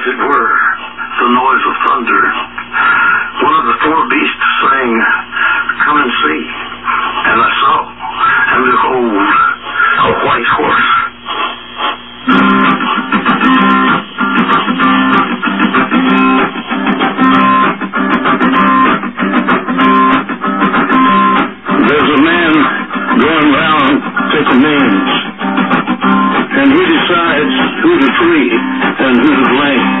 it were, the noise of thunder. One of the four beasts sang, "Come and see." And I saw, and behold, a white horse. There's a man going round taking names, and he decides who to free and who to blame.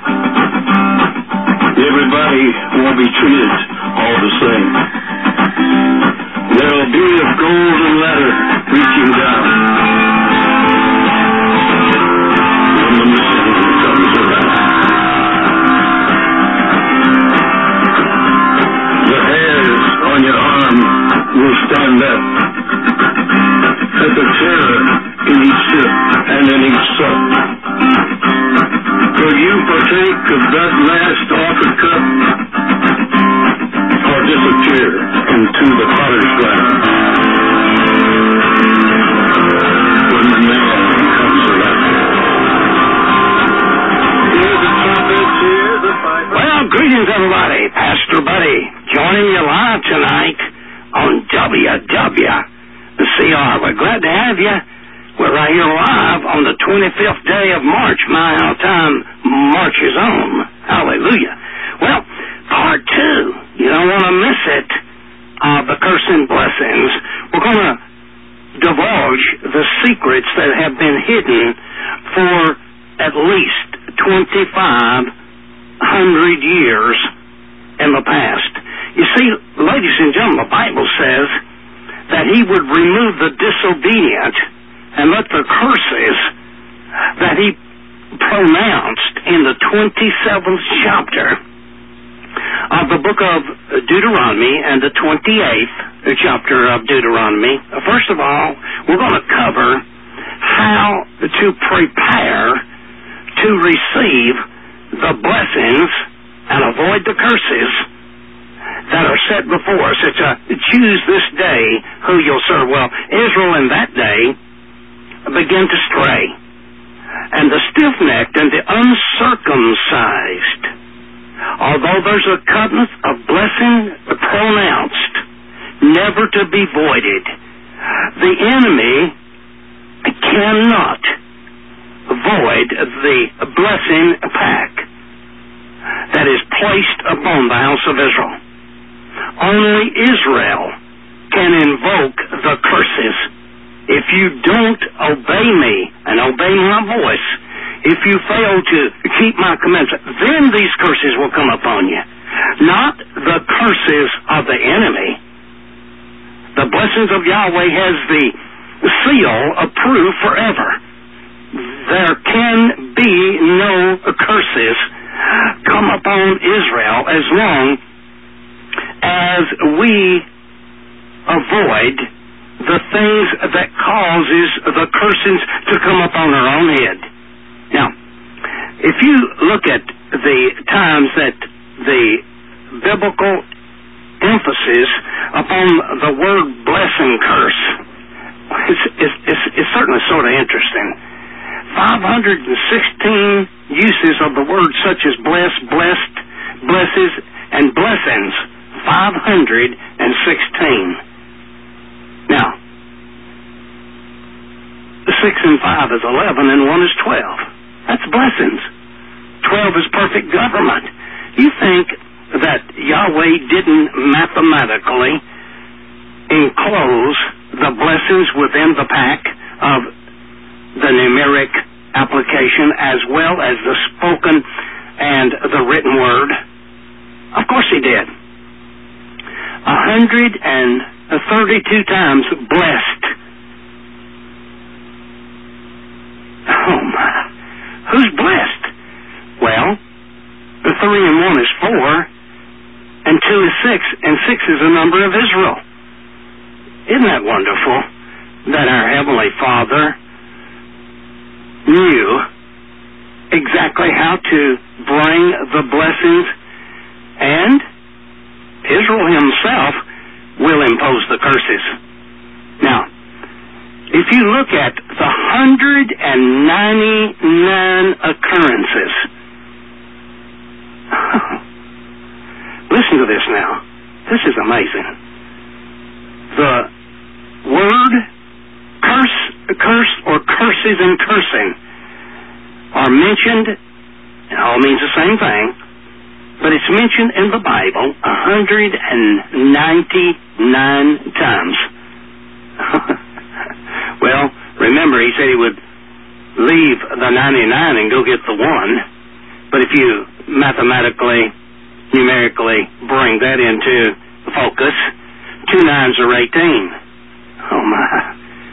Everybody won't be treated all the same. There'll be a golden ladder reaching down when the man comes around. The hairs on your arm will stand up at the terror in each sip and in each sup. Will you partake of that last offered cup, or disappear into the potter's ground when the man comes around? Hear the trumpets, hear the pipe. Well, greetings, everybody. Pastor Buddy joining you live tonight on WWCR. We're glad to have you. We're right here live on the 25th day of March. My, how time marches on. Hallelujah. Well, part 2. You don't want to miss it. The curse and blessings. We're going to divulge the secrets that have been hidden for at least 2,500 years in the past. You see, ladies and gentlemen, the Bible says that he would remove the disobedient and let the curses that he pronounced in the 27th chapter of the book of Deuteronomy and the 28th chapter of Deuteronomy. First of all, we're going to cover how to prepare to receive the blessings and avoid the curses that are set before us. It's a choose this day who you'll serve. Well, Israel in that day began to stray, and the stiff-necked and the uncircumcised, although there's a covenant of blessing pronounced, never to be voided, the enemy cannot void the blessing pack that is placed upon the house of Israel. Only Israel can invoke the curses. If you don't obey me and obey my voice, if you fail to keep my commandments, then these curses will come upon you. Not the curses of the enemy. The blessings of Yahweh has the seal approved forever. There can be no curses come upon Israel as long as we avoid the things that causes the curses to come upon our own head. Now, if you look at the times that the biblical emphasis upon the word bless and curse, it's certainly sort of interesting. 516 uses of the word such as bless, blessed, blesses, and blessings. 516. Now, 6 and 5 is 11, and 1 is 12. That's blessings. 12 is perfect government. You think that Yahweh didn't mathematically enclose the blessings within the pack of the numeric application as well as the spoken and the written word? Of course he did. 132 times blessed. Oh my. Who's blessed? Well, the 3 and 1 is 4, and 2 is 6, and 6 is the number of Israel. Isn't that wonderful that our Heavenly Father knew exactly how to bring the blessings, and Israel himself will impose the curses. Now, if you look at the 199 occurrences to this now. This is amazing. The word curse or curses and cursing are mentioned, it all means the same thing, but it's mentioned in the Bible 199 times. Well, remember, he said he would leave the 99 and go get the one, but if you mathematically, numerically bring that into focus, 2 9s are 18. Oh my.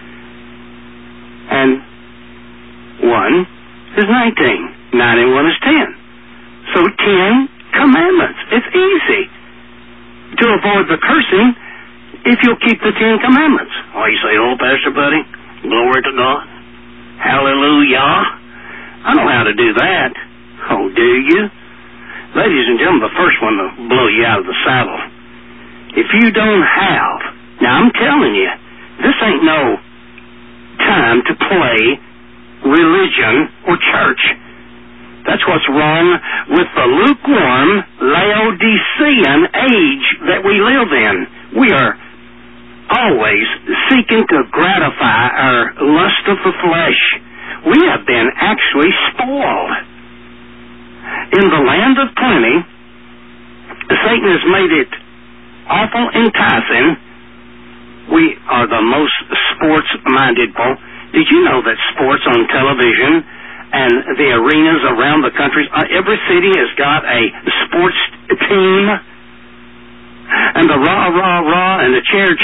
And 1 is 19. 9 and 1 is 10. So 10 commandments. It's easy to avoid the cursing if you'll keep the 10 commandments. Oh, you say, oh, Pastor Buddy, glory to God. Hallelujah. I know how to do that. Oh, do you? Ladies and gentlemen, the first one will blow you out of the saddle. If you don't have, now I'm telling you, this ain't no time to play religion or church. That's what's wrong with the lukewarm, Laodicean age that we live in. We are always seeking to gratify our lust of the flesh. We have been actually spoiled. In the land of plenty, Satan has made it awful enticing. We are the most sports-minded people. Did you know that sports on television and the arenas around the country, every city has got a sports team, and the rah, and the chair,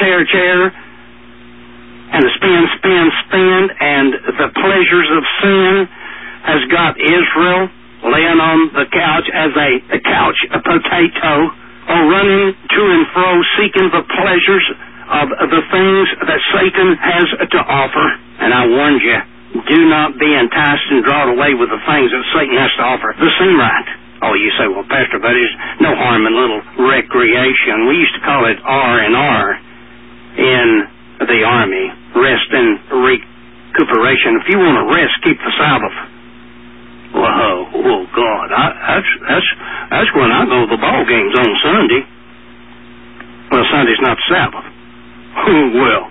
and the spin, and the pleasures of sin has got Israel laying on the couch as a couch potato, or running to and fro seeking the pleasures of the things that Satan has to offer. And I warned you, do not be enticed and drawn away with the things that Satan has to offer. This seem right. Oh, you say, well, Pastor, but there's no harm in little recreation. We used to call it R&R in the Army, rest and recuperation. If you want to rest, keep the Sabbath. Whoa, oh God, that's when I go to the ball games on Sunday. Well, Sunday's not Sabbath. Well,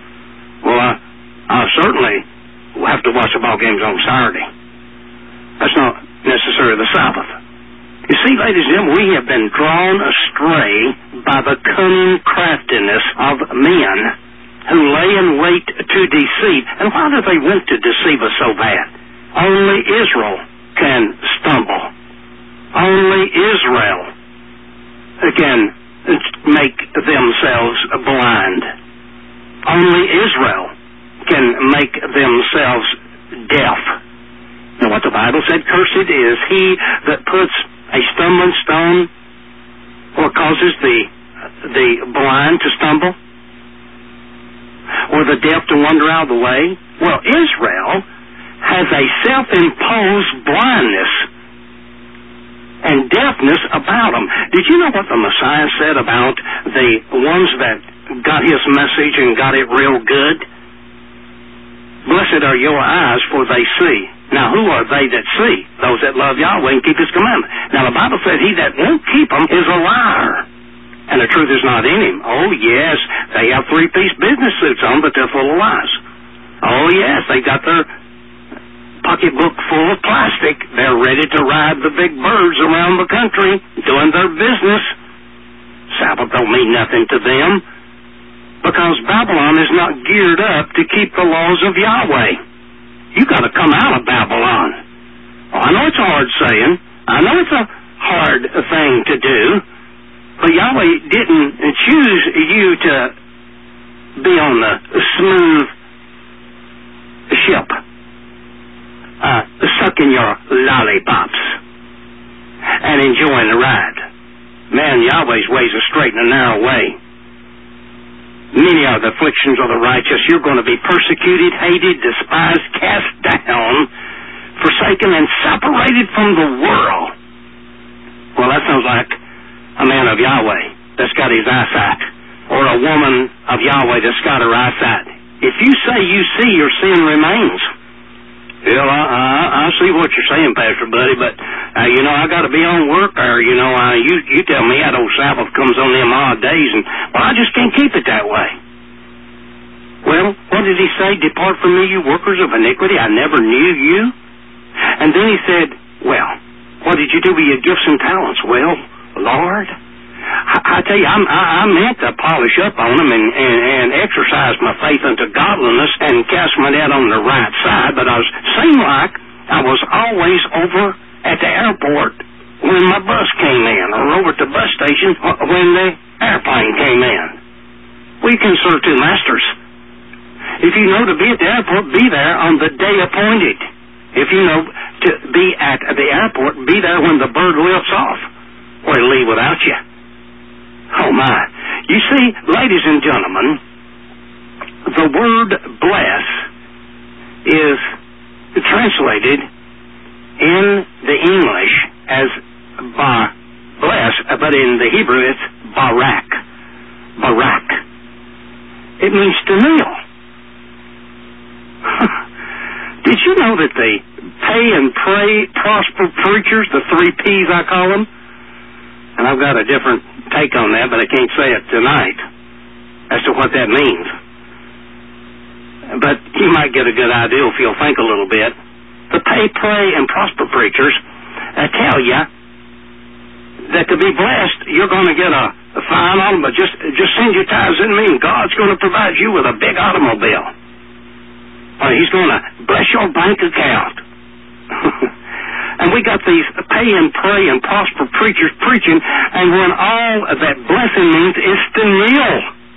I certainly have to watch the ball games on Saturday. That's not necessarily the Sabbath. You see, ladies and gentlemen, we have been drawn astray by the cunning craftiness of men who lay in wait to deceive. And why do they want to deceive us so bad? Only Israel can stumble. Only Israel can make themselves blind. Only Israel can make themselves deaf. You know what the Bible said? Cursed is he that puts a stumbling stone or causes the blind to stumble, or the deaf to wander out of the way. Well, Israel has a self-imposed blindness and deafness about them. Did you know what the Messiah said about the ones that got his message and got it real good? Blessed are your eyes, for they see. Now, who are they that see? Those that love Yahweh and keep his commandment. Now, the Bible said he that won't keep them is a liar, and the truth is not in him. Oh, yes, they have 3-piece business suits on, but they're full of lies. Oh, yes, they got their pocketbook full of plastic. They're ready to ride the big birds around the country, doing their business. Sabbath don't mean nothing to them, because Babylon is not geared up to keep the laws of Yahweh. You got to come out of Babylon. Oh, I know it's a hard saying. I know it's a hard thing to do, but Yahweh didn't choose you to be on the smooth ship, sucking your lollipops and enjoying the ride. Man, Yahweh's ways are straight and a narrow way. Many are the afflictions of the righteous. You're going to be persecuted, hated, despised, cast down, forsaken, and separated from the world. Well, that sounds like a man of Yahweh that's got his eyesight, or a woman of Yahweh that's got her eyesight. If you say you see, your sin remains. Well, I see believe what you're saying, Pastor Buddy, but, I got to be on work, or, you tell me that old Sabbath comes on them odd days, and, well, I just can't keep it that way. Well, what did he say? Depart from me, you workers of iniquity. I never knew you. And then he said, well, what did you do with your gifts and talents? Well, Lord, I tell you, I meant to polish up on them and exercise my faith unto godliness and cast my net on the right side, but seemed like I was always over at the airport when my bus came in, or over at the bus station when the airplane came in. We can serve two masters. If you know to be at the airport, be there on the day appointed. If you know to be at the airport, be there when the bird lifts off, or he'll leave without you. Oh, my. You see, ladies and gentlemen, the word bless is translated in the English as bless, but in the Hebrew it's barak. Barak. It means to kneel. Did you know that the pay and pray, prosper preachers, the 3 P's I call them, and I've got a different take on that, but I can't say it tonight as to what that means. But you might get a good idea if you'll think a little bit. The pay, pray, and prosper preachers tell you that to be blessed, you're going to get a fine automobile. Just send your tithes in me, and God's going to provide you with a big automobile. Or He's going to bless your bank account. And we got these pay and pray and prosper preachers preaching, and when all that blessing means is to kneel.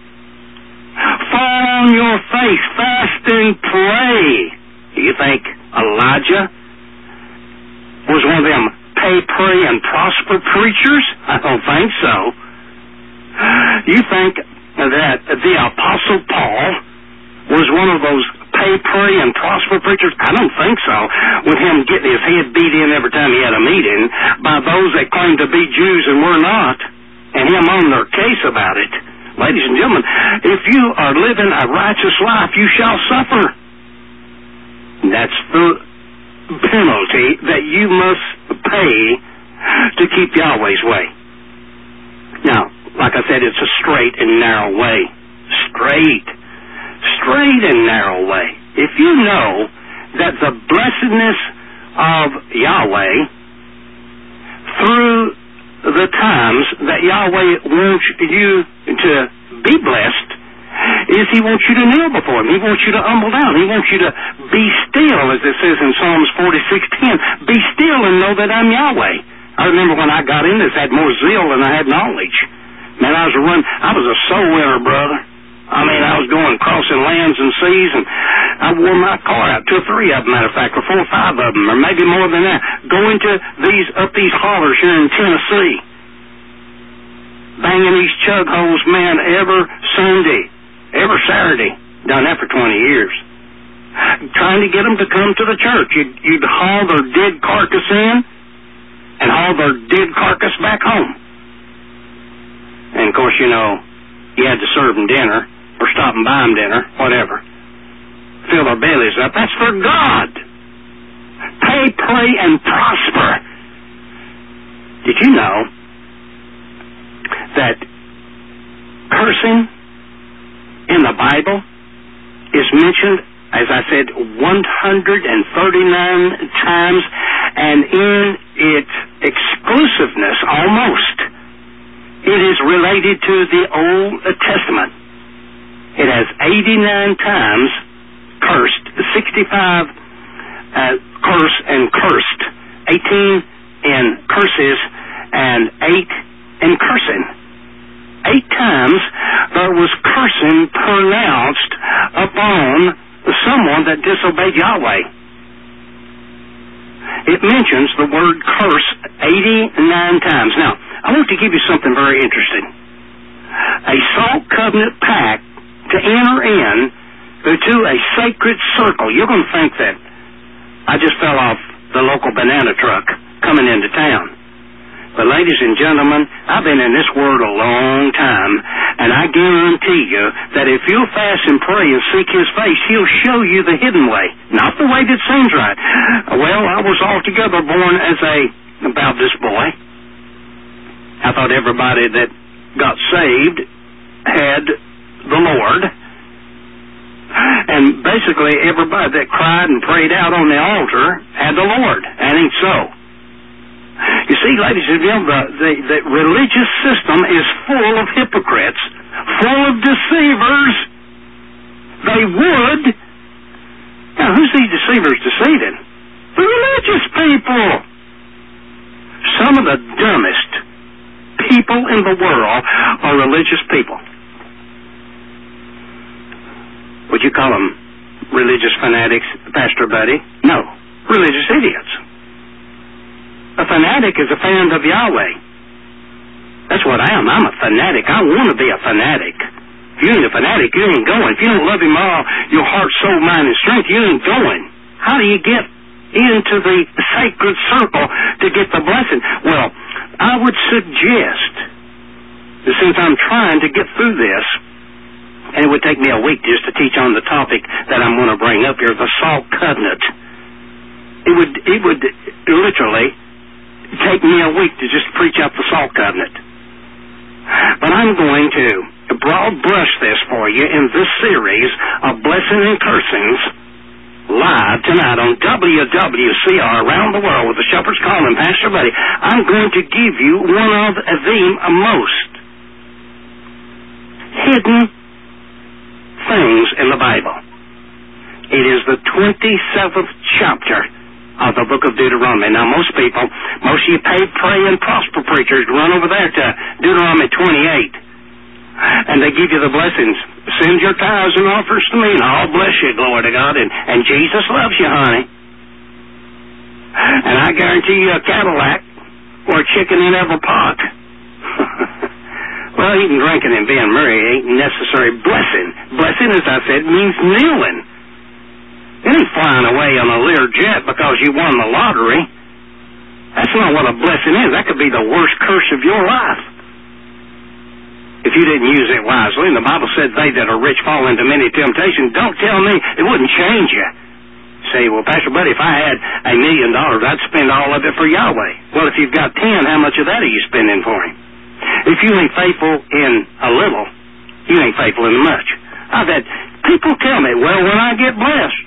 Fall on your face, fast and pray. Do you think Elijah was one of them pay, pray, and prosper preachers? I don't think so. You think that the Apostle Paul was one of those pay, pray, and prosper preachers? I don't think so. With him getting his head beat in every time he had a meeting by those that claimed to be Jews and were not, and him on their case about it. Ladies and gentlemen, if you are living a righteous life, you shall suffer. That's the penalty that you must pay to keep Yahweh's way. Now, like I said, it's a straight and narrow way. Straight and narrow way. If you know that the blessedness of Yahweh through the times that Yahweh wants you to be blessed is He wants you to kneel before Him. He wants you to humble down. He wants you to be still, as it says in Psalms 46:10. Be still and know that I'm Yahweh. I remember when I got in this, I had more zeal than I had knowledge. Man, I was a soul winner, brother. I mean, I was going crossing lands and seas, and I wore my car out, 2 or 3 of them, matter of fact, or 4 or 5 of them, or maybe more than that, going to these hollers here in Tennessee, banging these chug holes, man, every Sunday, every Saturday. Done that for 20 years. Trying to get them to come to the church. You'd haul their dead carcass in and haul their dead carcass back home. And, of course, you had to serve them dinner, or stop and buy them dinner, whatever. Fill their bellies up. That's for God. Pay, pray, and prosper. Did you know that cursing in the Bible is mentioned, as I said, 139 times, and in its exclusiveness, almost, it is related to the Old Testament. It has 89 times cursed, 65 curse and cursed, 18 in curses, and 8 in cursing. 8 times there was cursing pronounced upon someone that disobeyed Yahweh. It mentions the word curse 89 times. Now, I want to give you something very interesting. A salt covenant pact to enter in to a sacred circle. You're going to think that I just fell off the local banana truck coming into town. But ladies and gentlemen, I've been in this world a long time, and I guarantee you that if you'll fast and pray and seek His face, He'll show you the hidden way, not the way that seems right. Well, I was altogether born as a Baptist boy. I thought everybody that got saved had the Lord. And basically everybody that cried and prayed out on the altar had the Lord. That ain't so. You see, ladies and gentlemen, the religious system is full of hypocrites, full of deceivers. They would. Now, who's these deceivers deceiving? The religious people. Some of the dumbest people in the world are religious people. Would you call them religious fanatics, Pastor Buddy? No. Religious idiots. A fanatic is a fan of Yahweh. That's what I am. I'm a fanatic. I want to be a fanatic. If you ain't a fanatic, you ain't going. If you don't love Him all, your heart, soul, mind, and strength, you ain't going. How do you get into the sacred circle to get the blessing? Well, I would suggest that since I'm trying to get through this, and it would take me a week just to teach on the topic that I'm going to bring up here, the salt covenant. It would literally take me a week to just preach out the salt covenant. But I'm going to broad brush this for you in this series of blessing and cursings live tonight on WWCR around the world with the Shepherd's Call and Pastor Buddy. I'm going to give you one of the most hidden things in the Bible. It is the 27th chapter of the book of Deuteronomy. Now, most of you paid pray and prosper preachers run over there to Deuteronomy 28, and they give you the blessings. Send your tithes and offers to me, and I'll bless you, glory to God, and Jesus loves you, honey. And I guarantee you a Cadillac or a chicken in every pot. Well, eating, drinking, and being merry ain't necessary blessing. Blessing, as I said, means kneeling. It ain't flying away on a Learjet because you won the lottery. That's not what a blessing is. That could be the worst curse of your life if you didn't use it wisely. And the Bible said they that are rich fall into many temptations. Don't tell me it wouldn't change you. Say, well, Pastor Buddy, if I had $1 million, I'd spend all of it for Yahweh. Well, if you've got 10, how much of that are you spending for Him? If you ain't faithful in a little, you ain't faithful in much. I've had people tell me, well, when I get blessed,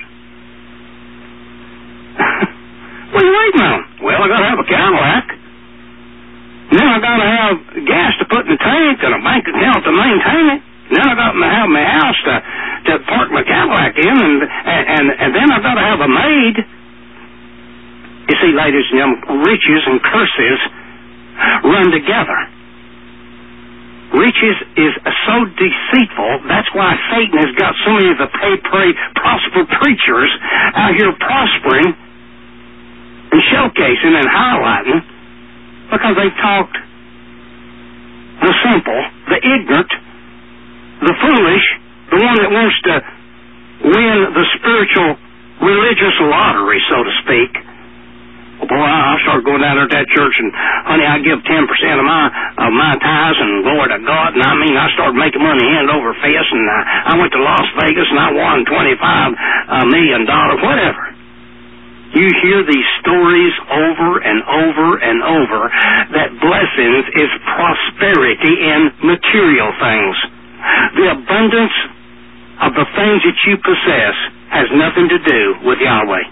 what are you waiting on? Well, I got to have a Cadillac. Then I got to have gas to put in the tank and a bank account to maintain it. Then I got to have my house to park my Cadillac in, and then I got to have a maid. You see, ladies and gentlemen, riches and curses run together. Riches is so deceitful. That's why Satan has got so many of the pay, pray, prosper preachers out here prospering and showcasing and highlighting, because they've talked the simple, the ignorant, the foolish, the one that wants to win the spiritual religious lottery, so to speak. Well, boy, I started going down there to that church, and honey, I give 10% of my tithes, and glory to God. And I started making money hand over fist, and I went to Las Vegas, and I won $25 million, whatever. You hear these stories over and over and over that blessings is prosperity in material things. The abundance of the things that you possess has nothing to do with Yahweh.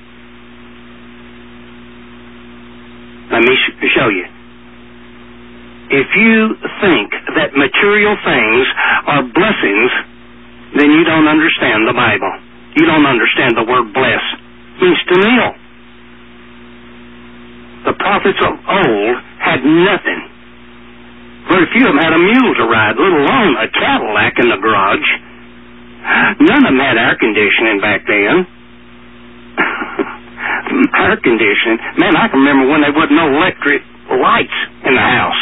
Let me show you. If you think that material things are blessings, then you don't understand the Bible. You don't understand the word bless. It means to kneel. The prophets of old had nothing. Very few of them had a mule to ride, let alone a Cadillac in the garage. None of them had air conditioning back then. Air conditioning. Man, I can remember when there wasn't no electric lights in the house.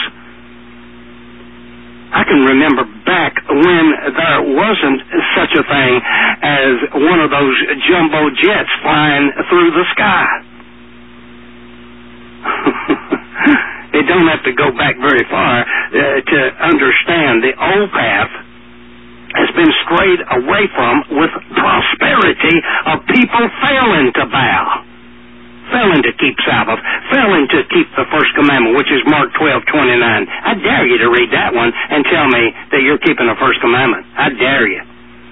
I can remember back when there wasn't such a thing as one of those jumbo jets flying through the sky. It don't have to go back very far to understand the old path has been strayed away from with prosperity of people failing to bow, failing to keep Sabbath, failing to keep the first commandment, which is Mark 12:29. I dare you to read that one and tell me that you're keeping the first commandment. I dare you.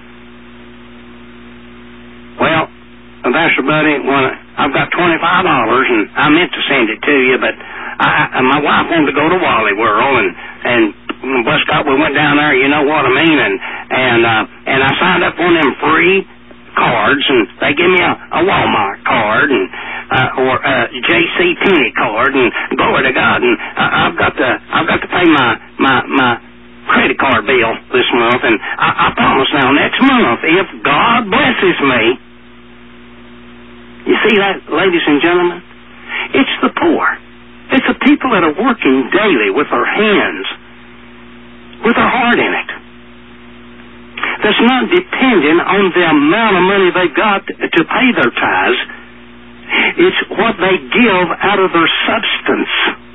Well, Pastor Buddy, I've got $25, and I meant to send it to you, but my wife wanted to go to Wally World, and bless God, we went down there. You know what I mean? And I signed up on them free cards, and they give me a Walmart card and or a J.C. Penney card, and glory to God. And I've got to pay my credit card bill this month, and I promise now next month, if God blesses me. You see that, ladies and gentlemen? It's the poor. It's the people that are working daily with their hands, with their heart in it. That's not dependent on the amount of money they've got to pay their tithes. It's what they give out of their substance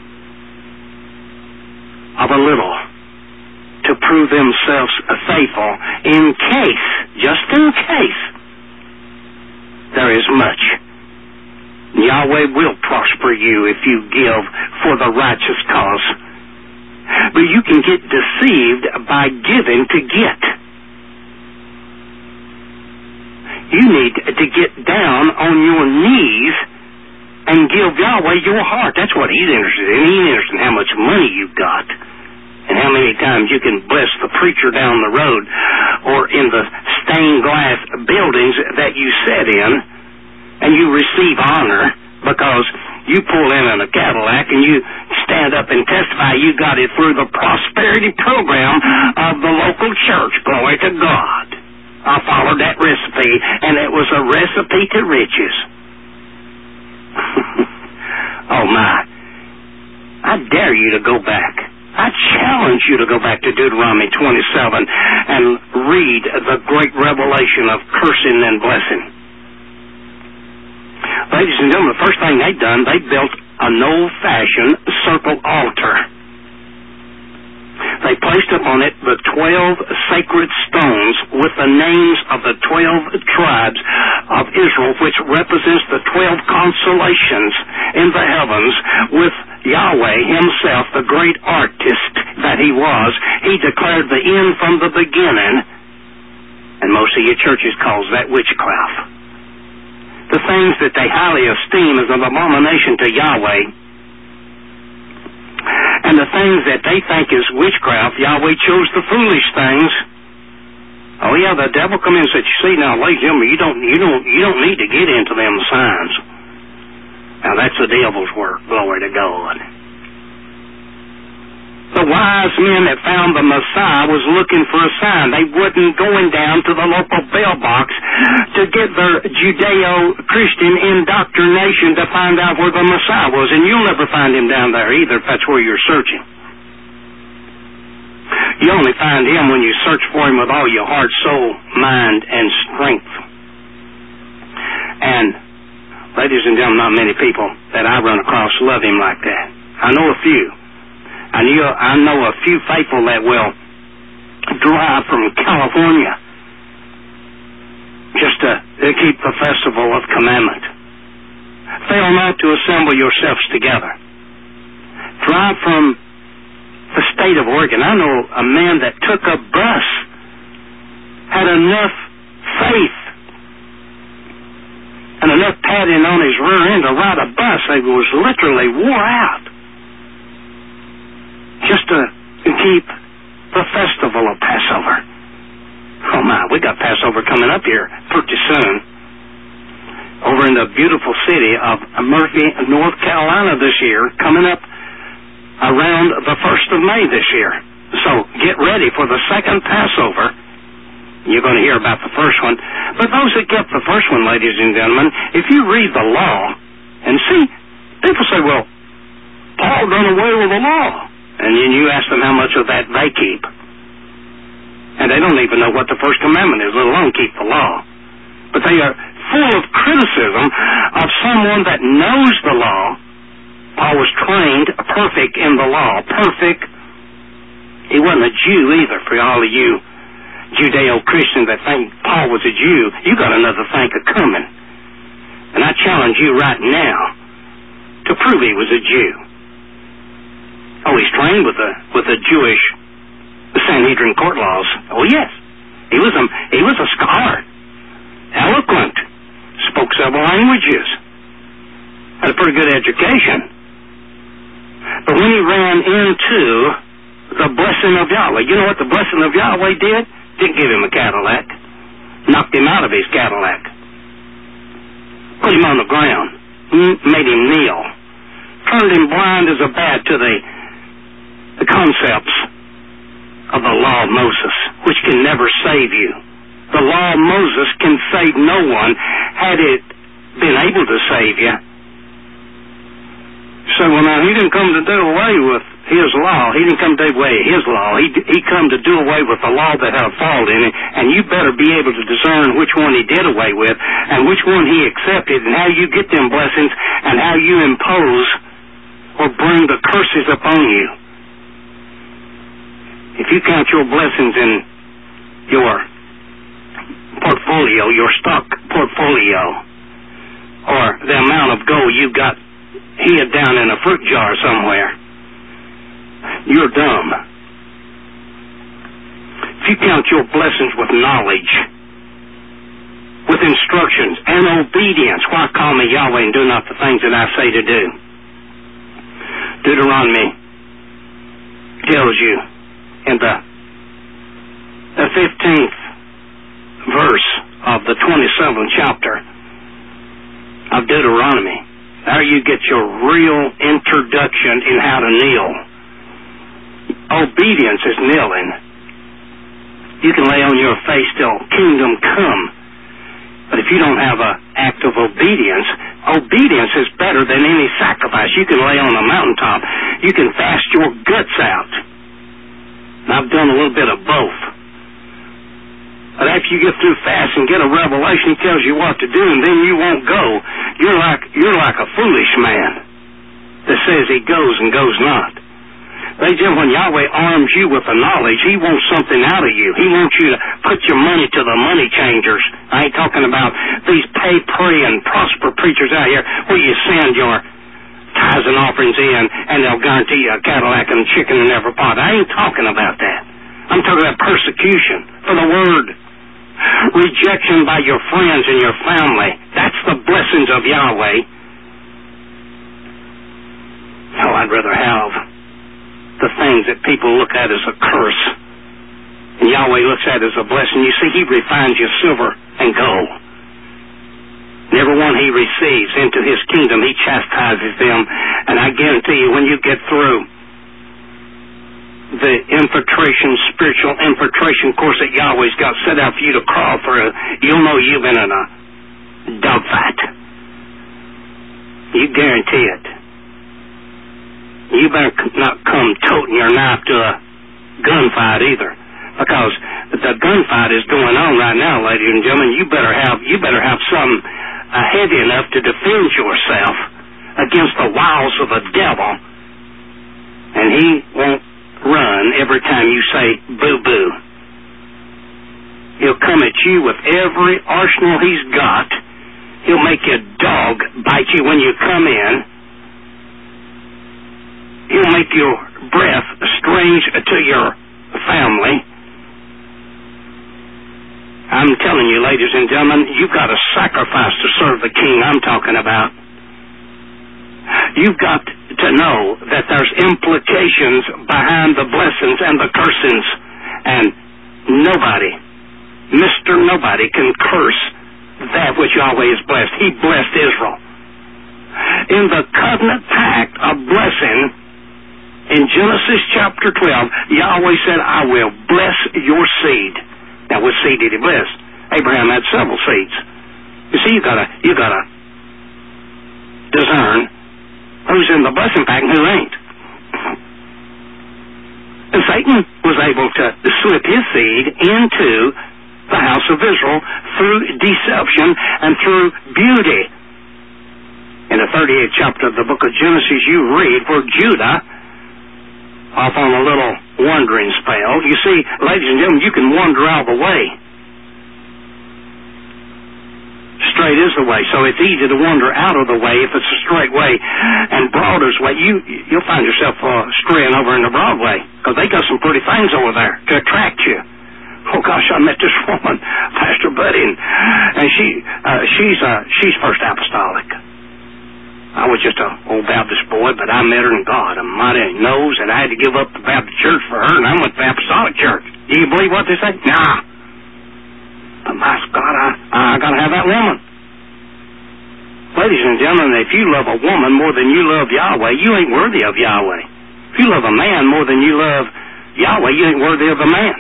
of a little to prove themselves faithful in case, just in case, there is much. Yahweh will prosper you if you give for the righteous cause. But you can get deceived by giving to get. You need to get down on your knees and give Yahweh your heart. That's what He's interested in. He ain't interested in how much money you've got and how many times you can bless the preacher down the road or in the stained glass buildings that you sit in and you receive honor because you pull in a Cadillac and you stand up and testify you got it through the prosperity program of the local church. Glory to God. I followed that recipe, and it was a recipe to riches. Oh, my. I dare you to go back. I challenge you to go back to Deuteronomy 27 and read the great revelation of cursing and blessing. Ladies and gentlemen, the first thing they done, they built an old-fashioned circle altar. They placed upon it the 12 sacred stones with the names of the 12 tribes of Israel, which represents the 12 consolations in the heavens with Yahweh Himself, the great artist that He was. He declared the end from the beginning, and most of your churches calls that witchcraft. The things that they highly esteem as an abomination to Yahweh, and the things that they think is witchcraft, Yahweh chose the foolish things. Oh yeah, the devil come in and said, "You see now, ladies and gentlemen, you don't need to get into them signs." Now that's the devil's work. Glory to God. The wise men that found the Messiah was looking for a sign. They wasn't going down to the local bell box to get their Judeo-Christian indoctrination to find out where the Messiah was. And you'll never find Him down there either if that's where you're searching. You only find Him when you search for Him with all your heart, soul, mind, and strength. And, ladies and gentlemen, not many people that I run across love Him like that. I know a few. I know a few faithful that will drive from California just to keep the festival of commandment. Fail not to assemble yourselves together. Drive from the state of Oregon. I know a man that took a bus, had enough faith and enough padding on his rear end to ride a bus. He was literally wore out just to keep the festival of Passover. Oh my, we got Passover coming up here pretty soon over in the beautiful city of Murphy, North Carolina this year, coming up around the 1st of May this year. So get ready for the second Passover. You're going to hear about the first one. But those that kept the first one, ladies and gentlemen, if you read the law and see, people say, well, Paul done away with the law. And then you ask them how much of that they keep. And they don't even know what the first commandment is, let alone keep the law. But they are full of criticism of someone that knows the law Paul was trained perfect in the law. Perfect. He wasn't a Jew either, for all of you Judeo-Christians that think Paul was a Jew. You got another thinker coming. And I challenge you right now to prove he was a Jew. Oh, he's trained with the Jewish Sanhedrin court laws. Oh, yes. He was a scholar. Eloquent. Spoke several languages. Had a pretty good education. But when he ran into the blessing of Yahweh, you know what the blessing of Yahweh did? Didn't give him a Cadillac. Knocked him out of his Cadillac. Put him on the ground. Made him kneel. Turned him blind as a bat to the concepts of the law of Moses, which can never save you. The law of Moses can save no one. Had it been able to save you. So now he didn't come to do away with his law. He didn't come to do away with his law. He come to do away with the law that had a fault in it, and you better be able to discern which one he did away with and which one he accepted, and how you get them blessings and how you impose or bring the curses upon you. If you count your blessings in your portfolio, your stock portfolio, or the amount of gold you got hid down in a fruit jar somewhere, you're dumb. If you count your blessings with knowledge, with instructions and obedience, why call me Yahweh and do not the things that I say to do? Deuteronomy tells you in the 15th verse of the 27th chapter of Deuteronomy. There you get your real introduction in how to kneel. Obedience is kneeling. You can lay on your face till kingdom come. But if you don't have an act of obedience, obedience is better than any sacrifice. You can lay on a mountaintop. You can fast your guts out. And I've done a little bit of both. But after you get through fast and get a revelation, he tells you what to do, and then you won't go. You're like a foolish man that says he goes and goes not. Ladies and gentlemen, when Yahweh arms you with the knowledge, he wants something out of you. He wants you to put your money to the money changers. I ain't talking about these pay, pray, and prosper preachers out here where you send your tithes and offerings in and they'll guarantee you a Cadillac and chicken in every pot. I ain't talking about that. I'm talking about persecution for the word. Rejection by your friends and your family. That's the blessings of Yahweh. Oh, I'd rather have the things that people look at as a curse and Yahweh looks at as a blessing. You see, he refines your silver and gold. And every one he receives into his kingdom, he chastises them. And I guarantee you, when you get through the spiritual infiltration course that Yahweh's got set out for you to crawl through, you'll know you've been in a dogfight. You guarantee it. You better not come toting your knife to a gunfight either, because the gunfight is going on right now, ladies and gentlemen. You better have something heavy enough to defend yourself against the wiles of the devil, and he won't run every time you say boo-boo. He'll come at you with every arsenal he's got. He'll make your dog bite you when you come in. He'll make your breath strange to your family. I'm telling you, ladies and gentlemen, you've got to sacrifice to serve the King I'm talking about. You've got to know that there's implications behind the blessings and the cursings, and nobody, Mr. Nobody, can curse that which Yahweh has blessed. He blessed Israel. In the covenant pact of blessing, in Genesis chapter 12, Yahweh said, I will bless your seed. Now, what seed did he bless? Abraham had several seeds. You see, you gotta discern who's in the blessing pact and who ain't. And Satan was able to slip his seed into the house of Israel through deception and through beauty. In the 38th chapter of the book of Genesis, you read where Judah, off on a little wandering spell. You see, ladies and gentlemen, you can wander out of the way. Straight is the way, so it's easy to wander out of the way if it's a straight way, and broad is the way. You'll find yourself straying over in the broad way, because they got some pretty things over there to attract you. Oh gosh, I met this woman, Pastor Buddy, and she's First Apostolic. I was just an old Baptist boy, but I met her in God. A mighty knows that I had to give up the Baptist church for her, and I went to the Apostolic church. Do you believe what they say? Nah. But my God, I got to have that woman. Ladies and gentlemen, if you love a woman more than you love Yahweh, you ain't worthy of Yahweh. If you love a man more than you love Yahweh, you ain't worthy of a man.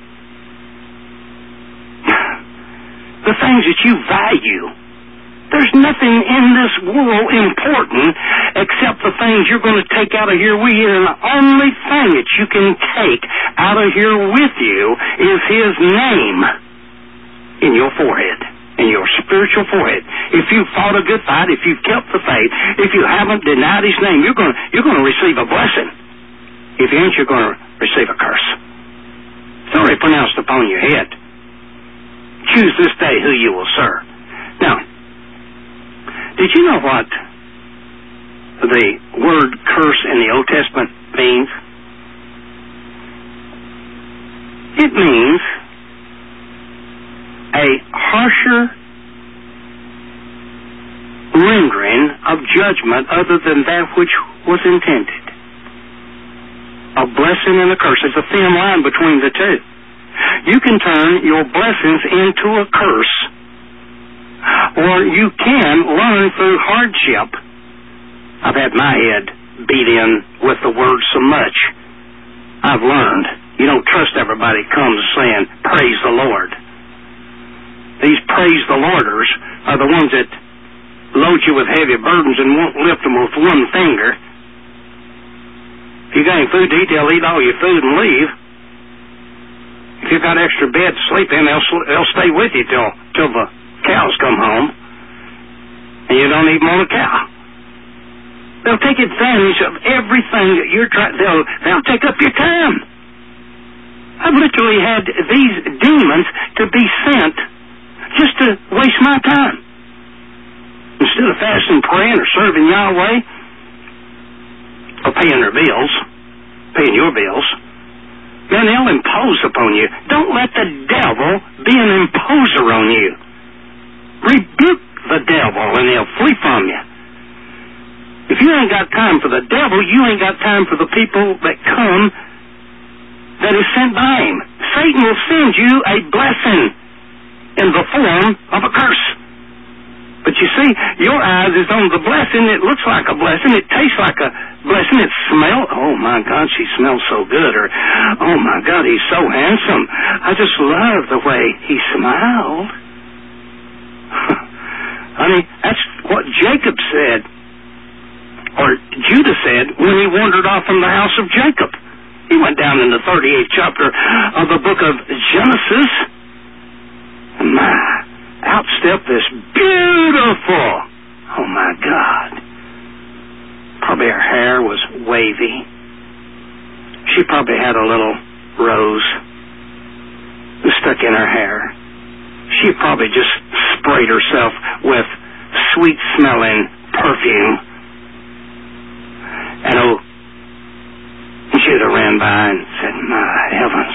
The things that you value, there's nothing in this world important except the things you're going to take out of here with you, and the only thing that you can take out of here with you is His name in your forehead, in your spiritual forehead. If you've fought a good fight, if you've kept the faith, if you haven't denied His name, you're going to receive a blessing. If you ain't, you're going to receive a curse. It's already pronounced upon your head. Choose this day who you will serve. Now, did you know what the word curse in the Old Testament means? It means a harsher rendering of judgment other than that which was intended. A blessing and a curse. There's a thin line between the two. You can turn your blessings into a curse, or you can learn through hardship. I've had my head beat in with the word so much. I've learned you don't trust everybody comes saying, praise the Lord. These praise the Lorders are the ones that load you with heavy burdens and won't lift them with one finger. If you got any food to eat, they'll eat all your food and leave. If you've got extra bed to sleep in, they'll stay with you till the cows come home, and you don't even own a cow. They'll take advantage of everything that you're trying. They'll take up your time. I've literally had these demons to be sent just to waste my time. Instead of fasting, praying, or serving Yahweh, or paying their bills, paying your bills, then they'll impose upon you. Don't let the devil be an imposer on you. Rebuke the devil and he'll flee from you. If you ain't got time for the devil, you ain't got time for the people that come that is sent by him. Satan will send you a blessing in the form of a curse. But you see, your eyes is on the blessing. It looks like a blessing. It tastes like a blessing. It smells, oh my God, she smells so good. Or, oh my God, he's so handsome. I just love the way he smiled. Honey, that's what Jacob said, or Judah said, when he wandered off from the house of Jacob. He went down in the 38th chapter of the book of Genesis, and outstepped this beautiful, oh my God, probably her hair was wavy. She probably had a little rose stuck in her hair. She probably just sprayed herself with sweet-smelling perfume. And Judah ran by and said, my heavens,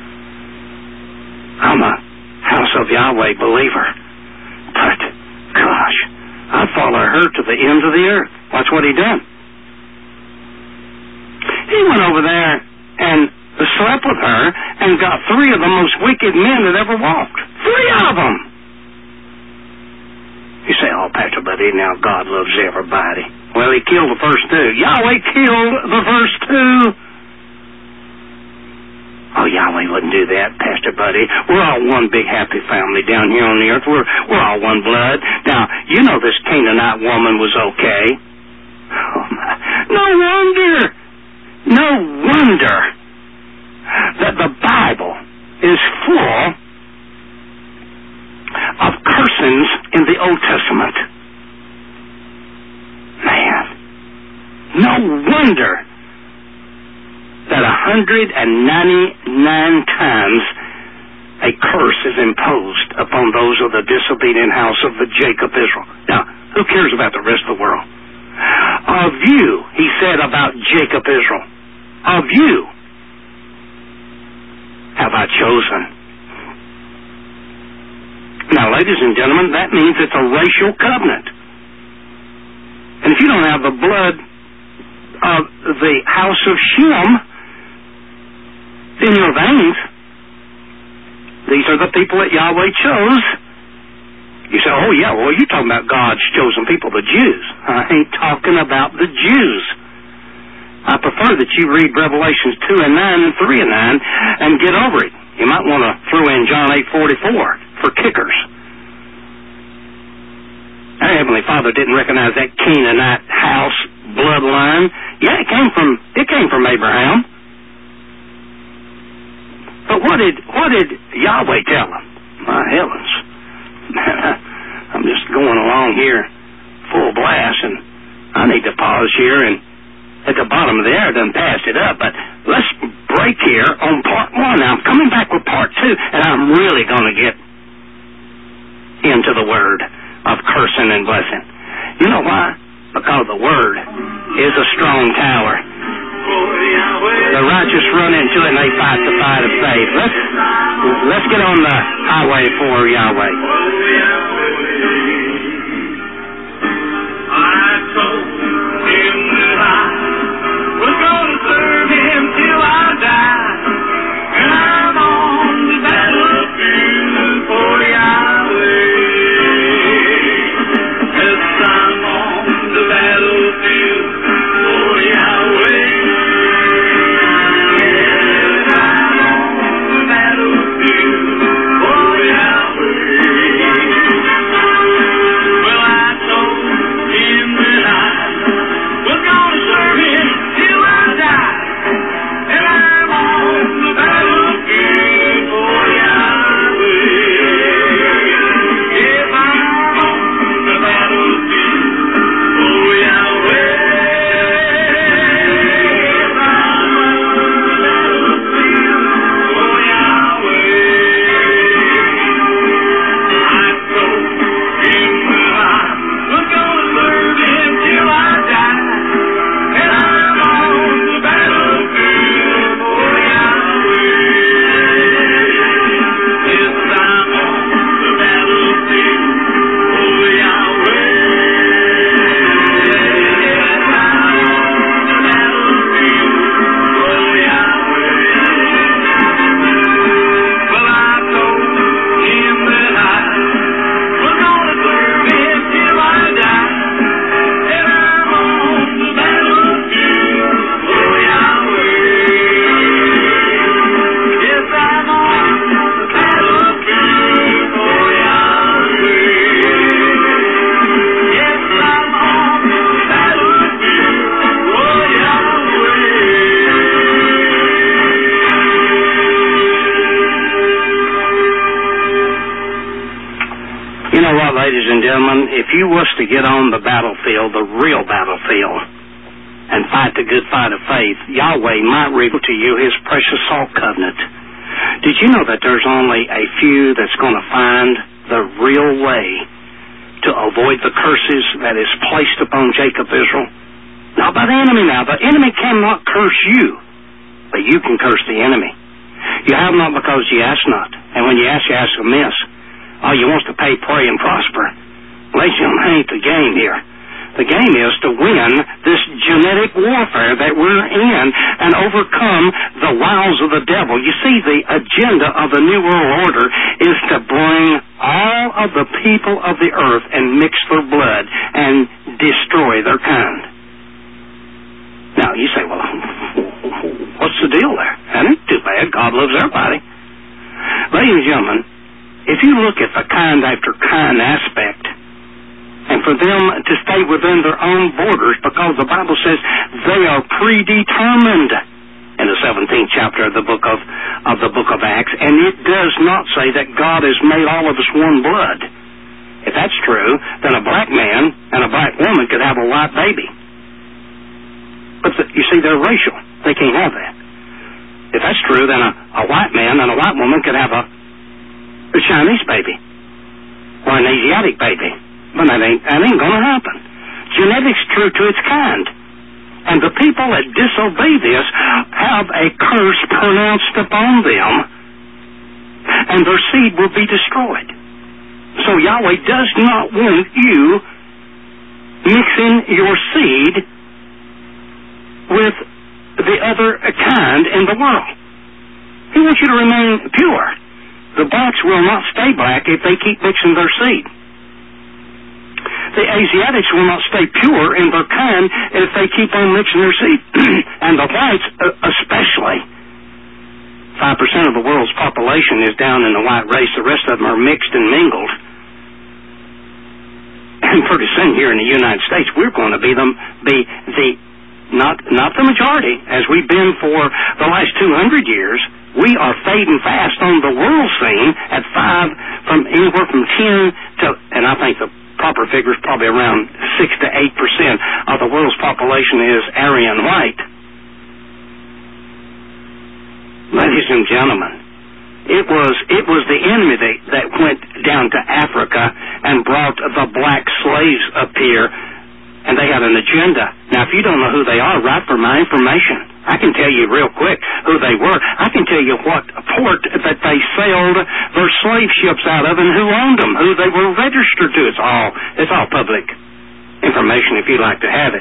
I'm a house of Yahweh believer, but gosh, I'd follow her to the ends of the earth. That's what he done. He went over there and slept with her and got 3 of the most wicked men that ever walked. 3 of them. You say, oh, Pastor Buddy, now God loves everybody. Well, he killed the first 2. Yahweh killed the first 2. Oh, Yahweh wouldn't do that, Pastor Buddy. We're all one big happy family down here on the earth. We're all one blood. Now, you know this Canaanite woman was okay. Oh, my. No wonder that the Bible is full of cursings in the Old Testament. No wonder that 199 times a curse is imposed upon those of the disobedient house of the Jacob Israel. Now, who cares about the rest of the world? Of you, he said about Jacob Israel, of you have I chosen. Now, ladies and gentlemen, that means it's a racial covenant. And if you don't have the blood of the house of Shem in your veins, these are the people that Yahweh chose. You say, oh yeah, well, you're talking about God's chosen people, the Jews. I ain't talking about the Jews. I prefer that you read Revelations 2 and 9 and 3 and 9 and get over it. You might want to throw in John 8:44 for kickers. Our Heavenly Father didn't recognize that Canaanite house bloodline. Yeah, it came from Abraham. But what did Yahweh tell him? My heavens. I'm just going along here full blast, and I need to pause here, and at the bottom of the air, I done passed it up, but let's break here on part 1. Now, I'm coming back with part 2, and I'm really going to get into the word of cursing and blessing. You know why? Because the word is a strong tower. The righteous run into it and they fight the fight of faith. Let's get on the highway for Yahweh. I told him that I was going to serve him till I die, and I'm on the battlefield for Yahweh. Yes, I'm on the battlefield for Yahweh. Ladies and gentlemen, if you was to get on the battlefield, the real battlefield, and fight the good fight of faith, Yahweh might reveal to you his precious salt covenant. Did you know that there's only a few that's going to find the real way to avoid the curses that is placed upon Jacob Israel? Not by the enemy now. The enemy cannot curse you, but you can curse the enemy. You have not because you ask not. And when you ask amiss. Oh, you want to pay, pray, and prosper. Ladies and gentlemen, ain't the game here. The game is to win this genetic warfare that we're in and overcome the wiles of the devil. You see, the agenda of the New World Order is to bring all of the people of the earth and mix their blood and destroy their kind. Now, you say, well, what's the deal there? That ain't too bad. God loves everybody. Ladies and gentlemen, if you look at the kind after kind aspect, and for them to stay within their own borders, because the Bible says they are predetermined in the 17th chapter of the book of Acts, and it does not say that God has made all of us one blood. If that's true, then a black man and a black woman could have a white baby. You see, they're racial. They can't have that. If that's true, then a white man and a white woman could have a Chinese baby or an Asiatic baby. But that ain't going to happen. Genetics true to its kind. And the people that disobey this have a curse pronounced upon them, and their seed will be destroyed. So Yahweh does not want you mixing your seed with the other kind in the world. He wants you to remain pure. The blacks will not stay black if they keep mixing their seed. The Asiatics will not stay pure in their kind if they keep on mixing their seed. And the whites especially. 5% of the world's population is down in the white race. The rest of them are mixed and mingled. And pretty soon here in the United States, we're going to be not the majority, as we've been for the last 200 years. We are fading fast on the world scene at anywhere from 10 to, and I think the proper figure is probably around 6 to 8% of the world's population is Aryan white. Ladies and gentlemen, it was the enemy that went down to Africa and brought the black slaves up here, and they had an agenda. Now, if you don't know who they are, write for my information. I can tell you real quick who they were. I can tell you what port that they sailed their slave ships out of and who owned them, who they were registered to. It's all public information if you'd like to have it.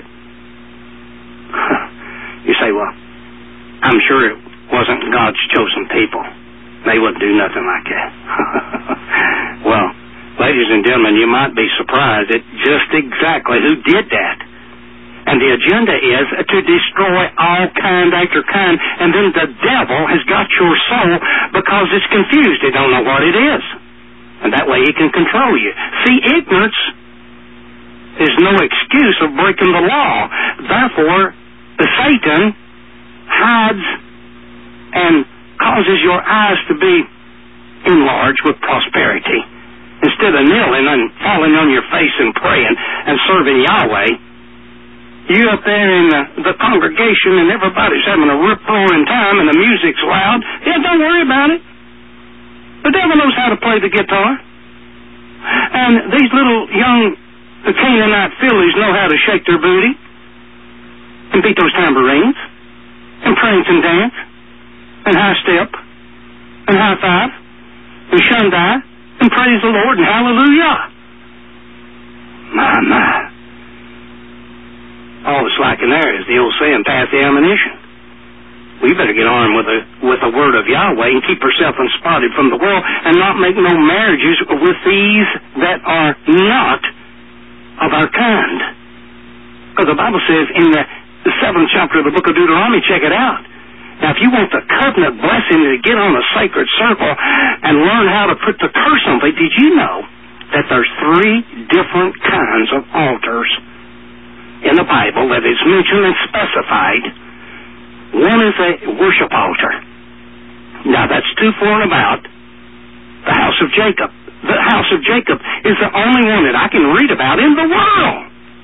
You say, well, I'm sure it wasn't God's chosen people. They wouldn't do nothing like that. Well, ladies and gentlemen, you might be surprised at just exactly who did that. And the agenda is to destroy all kind after kind. And then the devil has got your soul because it's confused. It don't know what it is. And that way he can control you. See, ignorance is no excuse of breaking the law. Therefore, Satan hides and causes your eyes to be enlarged with prosperity. Instead of kneeling and falling on your face and praying and serving Yahweh, you up there in the congregation and everybody's having a rip-roaring time and the music's loud. Yeah, don't worry about it. The devil knows how to play the guitar. And these little young Canaanite fillies know how to shake their booty and beat those tambourines and prance and dance and high step and high five and shundai and praise the Lord and hallelujah. My. All that's lacking there is the old saying, pass the ammunition. We better get armed with the word of Yahweh and keep ourselves unspotted from the world and not make no marriages with these that are not of our kind. Because the Bible says in the 7th chapter of the book of Deuteronomy, check it out. Now, if you want the covenant blessing to get on a sacred circle and learn how to put the curse on it, did you know that there's 3 different kinds of altars in the Bible that is mentioned and specified? One is a worship altar. Now, that's too far and about the house of Jacob. The house of Jacob is the only one that I can read about in the world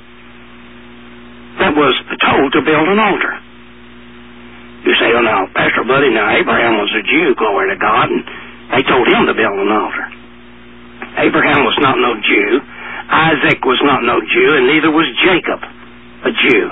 that was told to build an altar. You say, oh, now, Pastor Buddy, now, Abraham was a Jew, glory to God, and they told him to build an altar. Abraham was not no Jew. Isaac was not no Jew, and neither was Jacob a Jew.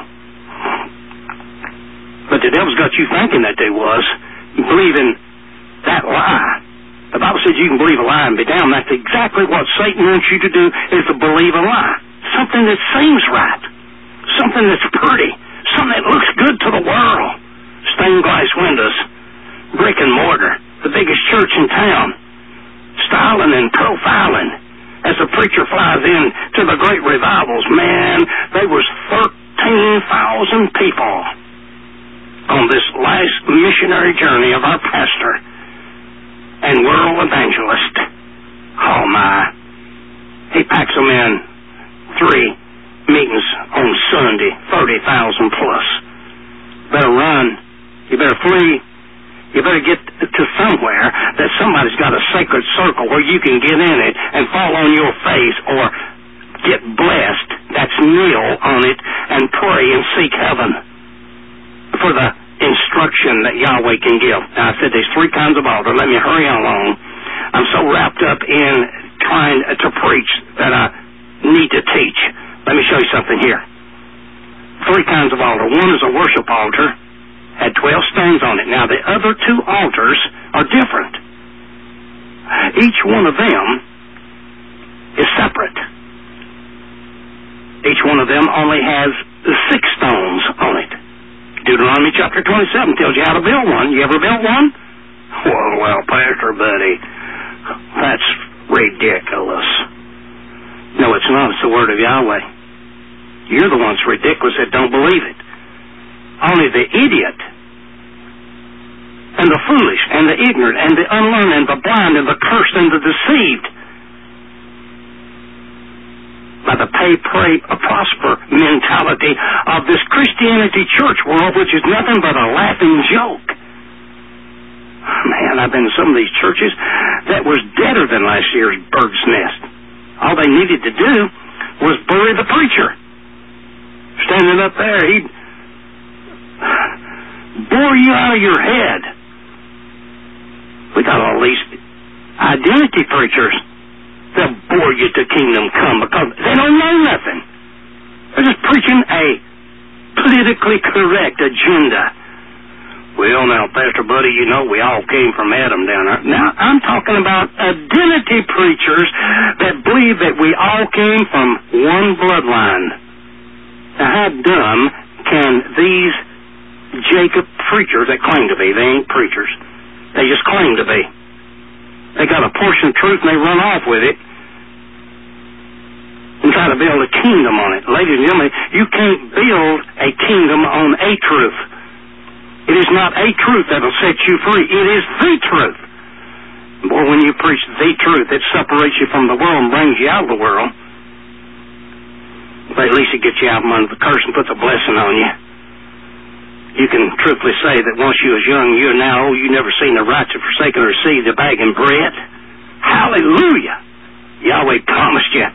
But the devil's got you thinking that they was, believing that lie. The Bible says you can believe a lie and be damned. That's exactly what Satan wants you to do, is to believe a lie. Something that seems right. Something that's pretty. Something that looks good to the world. Stained glass windows. Brick and mortar. The biggest church in town. Styling and profiling. As the preacher flies in to the great revivals, man, there was 13,000 people on this last missionary journey of our pastor and world evangelist. Oh my. He packs them in 3 meetings on Sunday, 30,000 plus. Better run. You better flee. You better get to somewhere that somebody's got a sacred circle where you can get in it and fall on your face or get blessed. That's kneel on it and pray and seek heaven. for the instruction that Yahweh can give. Now, I said there's 3 kinds of altar. Let me hurry along. I'm so wrapped up in trying to preach that I need to teach. Let me show you something here. 3 kinds of altar. One is a worship altar, had 12 stones on it. Now, the other 2 altars are different. Each one of them is separate. Each one of them only has 6 stones on it. Deuteronomy chapter 27 tells you how to build one. You ever built one? Well, Pastor Buddy, that's ridiculous. No, it's not. It's the word of Yahweh. You're the ones ridiculous that don't believe it. Only the idiot and the foolish and the ignorant and the unlearned and the blind and the cursed and the deceived by the pay, pray, prosper mentality of this Christianity church world, which is nothing but a laughing joke. Man, I've been to some of these churches that was deader than last year's bird's nest. All they needed to do was bury the preacher. Standing up there, he'd bore you out of your head. We got all these identity preachers. They'll bore you to kingdom come because they don't know nothing. They're just preaching a politically correct agenda. Well, now, Pastor Buddy, you know we all came from Adam down there. Now, I'm talking about identity preachers that believe that we all came from one bloodline. Now, how dumb can these Jacob preachers that claim to be, they ain't preachers, they just claim to be. They got a portion of truth and they run off with it and try to build a kingdom on it. Ladies and gentlemen, you can't build a kingdom on a truth. It is not a truth that will set you free. It is the truth. Boy, when you preach the truth, it separates you from the world and brings you out of the world. But at least it gets you out from under the curse and puts a blessing on you. You can truthfully say that once you was young, you are now old, you never seen the righteous forsaken or received a bag of bread. Hallelujah! Yahweh promised you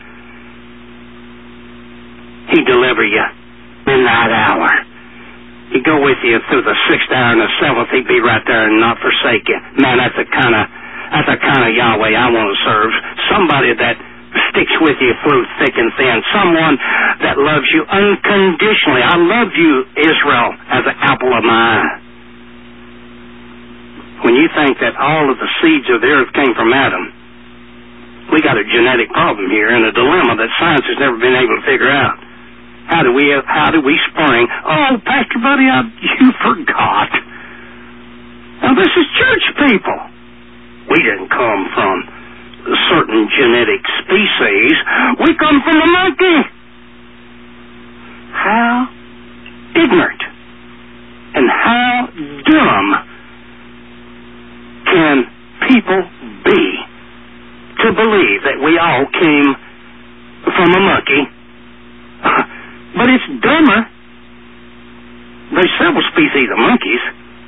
He'd deliver you midnight hour. He'd go with you through the 6th hour and the 7th. He'd be right there and not forsake you. Man, that's the kind of Yahweh I want to serve. Somebody that sticks with you through thick and thin. Someone that loves you unconditionally. I love you, Israel, as an apple of my eye. When you think that all of the seeds of the earth came from Adam, we got a genetic problem here and a dilemma that science has never been able to figure out. How do we spring? Oh, Pastor Buddy, you forgot. Now, this is church people. We didn't come from a certain genetic species. We come from a monkey. How ignorant and how dumb can people be to believe that we all came from a monkey? But it's dumber. There's several species of monkeys.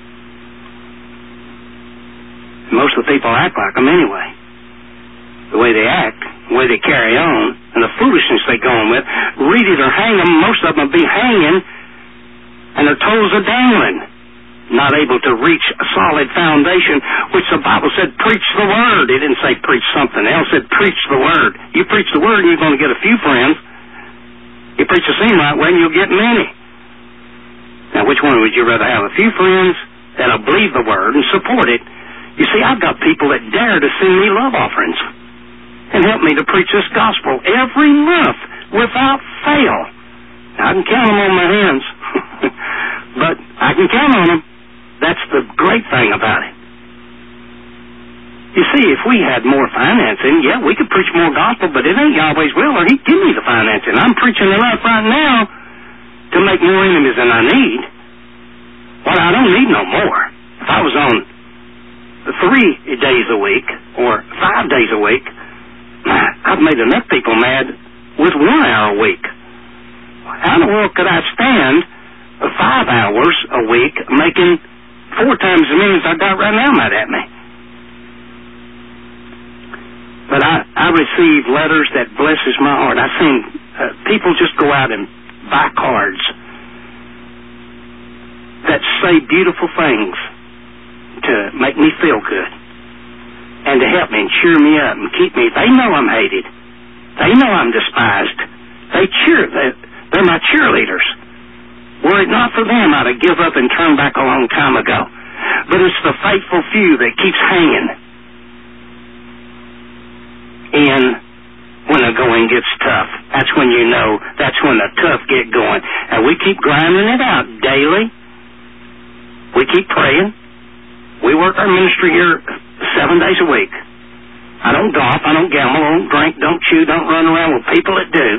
Most of the people act like them anyway. The way they act, the way they carry on, and the foolishness they go on with. Read it or hang them. Most of them will be hanging, and their toes are dangling. Not able to reach a solid foundation, which the Bible said, preach the word. It didn't say preach something else. It said preach the word. You preach the word, and you're going to get a few friends. You preach the same right way, and you'll get many. Now, which one would you rather have? A few friends that'll believe the word and support it. You see, I've got people that dare to send me love offerings and help me to preach this gospel every month without fail. Now, I can count them on my hands, but I can count on them. That's the great thing about it. You see, if we had more financing, yeah, we could preach more gospel, but it ain't Yahweh's will, or He'd give me the financing. I'm preaching enough right now to make more enemies than I need. Well, I don't need no more. If I was on 3 days a week or 5 days a week, I've made enough people mad with 1 hour a week. How in the world could I stand 5 hours a week making 4 times as many as I got right now mad at me? But I receive letters that blesses my heart. I've seen people just go out and buy cards that say beautiful things to make me feel good and to help me and cheer me up and keep me. They know I'm hated. They know I'm despised. They're my cheerleaders. Were it not for them, I'd have give up and turned back a long time ago. But it's the faithful few that keeps hanging in when the going gets tough. That's when you know that's when the tough get going. And we keep grinding it out daily. We keep praying. We work our ministry here 7 days a week. I don't golf, I don't gamble, I don't drink, don't chew, don't run around with people that do.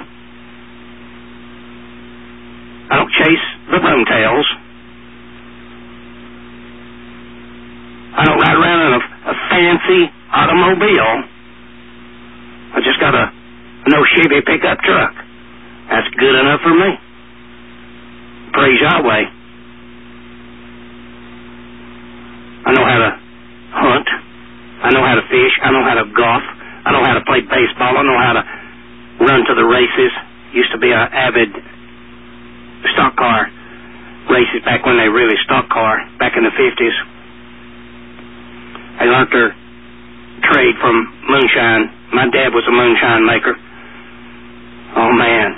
I don't chase the broomtails. I don't ride around in a fancy automobile. I just got a no Chevy pickup truck. That's good enough for me. Praise Yahweh. I know how to hunt. I know how to fish. I know how to golf. I know how to play baseball. I know how to run to the races. Used to be an avid stock car races back when they really stock car, back in the 50s. I learned their trade from moonshine. My dad was a moonshine maker. Oh, man.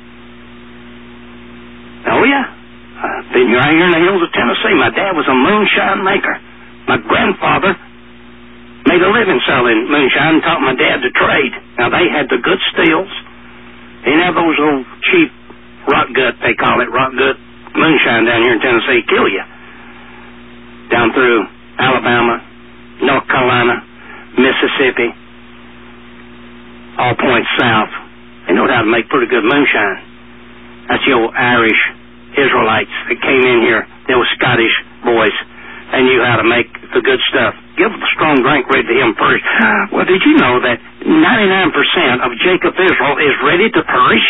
Oh, yeah. Been right here in the hills of Tennessee. My dad was a moonshine maker. My grandfather made a living selling moonshine and taught my dad to trade. Now, they had the good steels. They didn't have those old cheap rock gut, they call it, rock gut moonshine down here in Tennessee. Kill you. Down through Alabama, North Carolina, Mississippi, all points south. They know how to make pretty good moonshine. That's the old Irish Israelites that came in here. They were Scottish boys. They knew how to make the good stuff. Give the strong drink ready to him first. Well, did you know that 99% of Jacob Israel is ready to perish?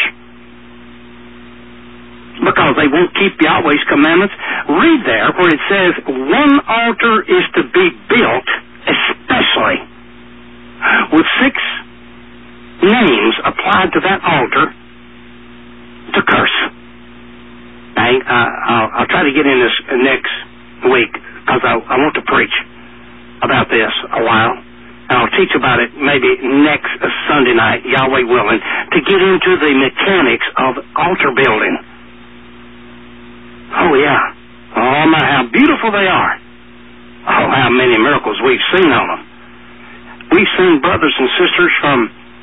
Because they won't keep Yahweh's commandments. Read there where it says one altar is to be built, especially with 6 names applied to that altar to curse. I'll try to get in this next week because I want to preach about this a while. And I'll teach about it maybe next Sunday night, Yahweh willing, to get into the mechanics of altar building. Oh, yeah. Oh, my, how beautiful they are. Oh, how many miracles we've seen on them. We've seen brothers and sisters from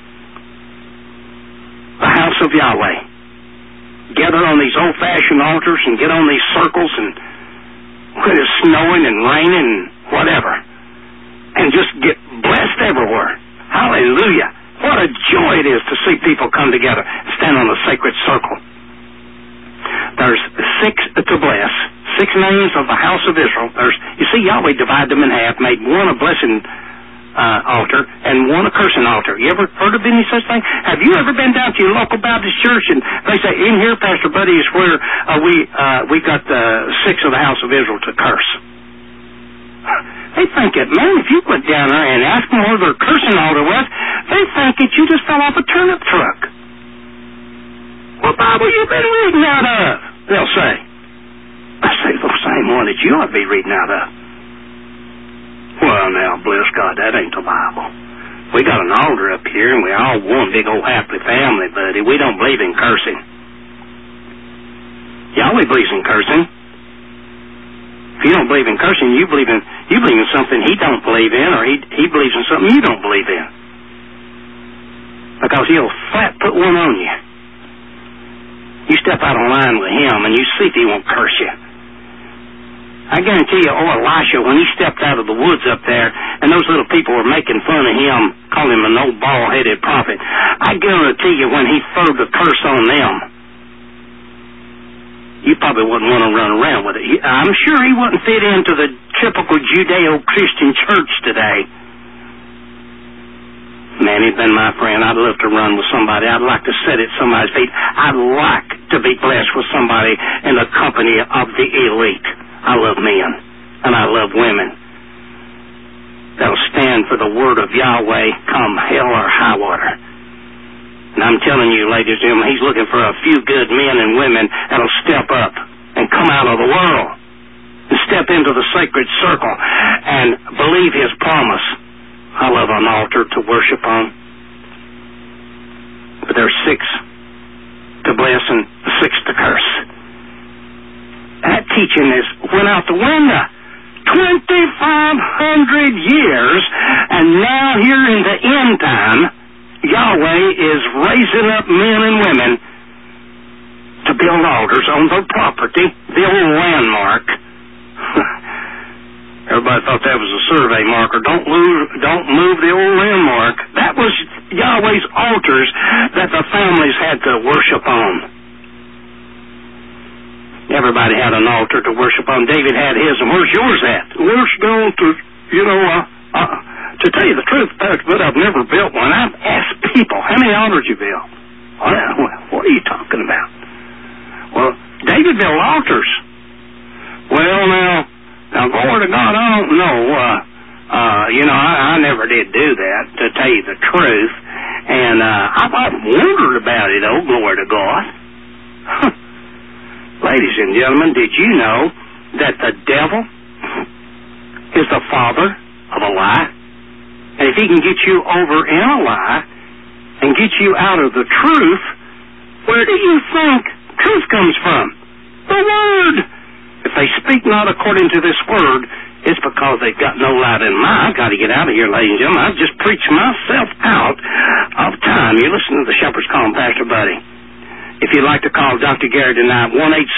the house of Yahweh gather on these old-fashioned altars and get on these circles and when it's snowing and raining and whatever and just get blessed everywhere. Hallelujah. What a joy it is to see people come together and stand on a sacred circle. There's 6 to bless. 6 names of the house of Israel. You see, Yahweh divided them in half, made one a blessing altar and one a cursing altar. You ever heard of any such thing? Have you ever been down to your local Baptist church and they say, in here, Pastor Buddy, is where we got the 6 of the house of Israel to curse? They think that, man, if you went down there and asked them where their cursing altar was, they think that you just fell off a turnip truck. What Bible you been reading out of? They'll say. I say, the same one that you ought to be reading out of. Well, now, bless God, that ain't the Bible. We got an altar up here, and we all one big old happy family, buddy. We don't believe in cursing. Yahweh believes in cursing. If you don't believe in cursing, you believe in something he don't believe in, or he believes in something you don't believe in. Because he'll flat put one on you. You step out of line with him, and you see if he won't curse you. I guarantee you, Elisha, when he stepped out of the woods up there, and those little people were making fun of him, calling him an old bald-headed prophet, I guarantee you when he threw the curse on them, you probably wouldn't want to run around with it. I'm sure he wouldn't fit into the typical Judeo-Christian church today. Man, he's been my friend. I'd love to run with somebody. I'd like to sit at somebody's feet. I'd like to be blessed with somebody in the company of the elite. I love men, and I love women that'll stand for the word of Yahweh come hell or high water. And I'm telling you, ladies and gentlemen, he's looking for a few good men and women that'll step up and come out of the world. step into the sacred circle and believe his promise. I love an altar to worship on. But there's 6 to bless and 6 to curse. That teaching went out the window. 2,500 years, and now here in the end time, Yahweh is raising up men and women to build altars on their property, the old landmark. Everybody thought that was a survey marker. Don't move the old landmark. That was Yahweh's altars that the families had to worship on. Everybody had an altar to worship on. David had his, and where's yours at? Where's the altar? To tell you the truth, Pastor, but I've never built one. I've asked people, how many altars you built? What are you talking about? Well, David built altars. Well, now, glory to God, I don't know. I never did do that, to tell you the truth. And I've wondered about it, glory to God. Ladies and gentlemen, did you know that the devil is the father of a lie? And if he can get you over in a lie and get you out of the truth, where do you think truth comes from? The Word. If they speak not according to this Word, it's because they've got no light in mind. I've got to get out of here, ladies and gentlemen. I've just preached myself out of time. You listen to the Shepherd's Call, Pastor Buddy. If you'd like to call Dr. Gary tonight,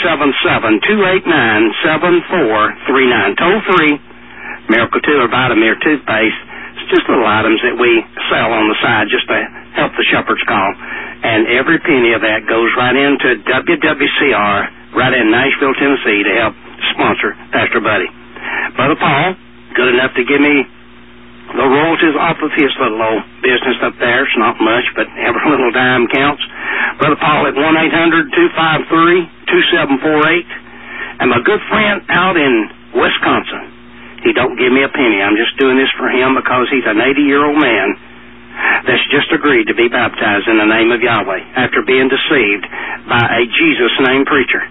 1-877-289-7439. Toll free. Miracle 2 or Vitamir toothpaste. It's just little items that we sell on the side just to help the Shepherd's Call. And every penny of that goes right into WWCR, right in Nashville, Tennessee, to help sponsor Pastor Buddy. Brother Paul, good enough to give me the royalties off of his little old business up there. It's not much, but every little dime counts. Brother Paul at 1-800-253-2748. And my good friend out in Wisconsin, he don't give me a penny. I'm just doing this for him because he's an 80-year-old man that's just agreed to be baptized in the name of Yahweh after being deceived by a Jesus-named preacher.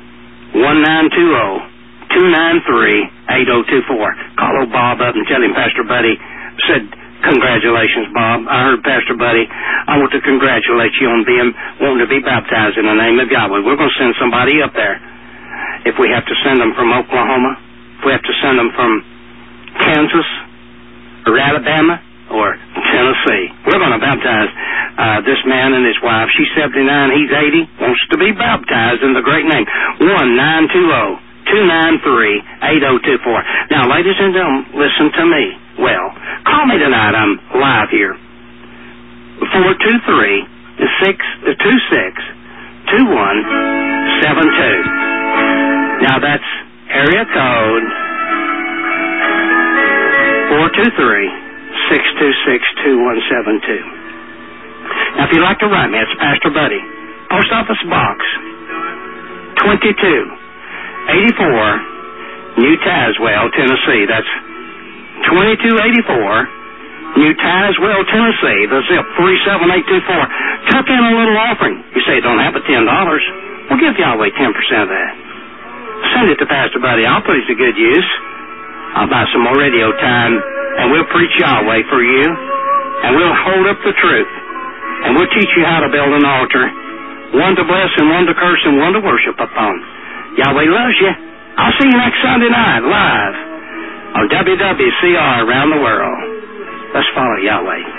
1-920-293-8024. Call old Bob up and tell him Pastor Buddy said, congratulations, Bob. I heard Pastor Buddy. I want to congratulate you on wanting to be baptized in the name of Yahweh. We're going to send somebody up there. If we have to send them from Oklahoma, if we have to send them from Kansas or Alabama or Tennessee, we're going to baptize this man and his wife. She's 79, he's 80, wants to be baptized in the great name. 1-920-293-8024. Now, ladies and gentlemen, listen to me. Well, call me tonight. I'm live here. 423-26-2172. Now, that's area code 423-626-2172. Now, if you'd like to write me, it's Pastor Buddy. Post Office Box 2284, New Tazewell, Tennessee. That's 2284, New Tazewell, Tennessee. The zip 37824. Tuck in a little offering. You say you don't have but $10. We'll give Yahweh 10% of that. Send it to Pastor Buddy. I'll put it to good use. I'll buy some more radio time, and we'll preach Yahweh for you, and we'll hold up the truth, and we'll teach you how to build an altar, one to bless and one to curse and one to worship upon. Yahweh loves you. I'll see you next Sunday night, live on WWCR around the world. Let's follow Yahweh.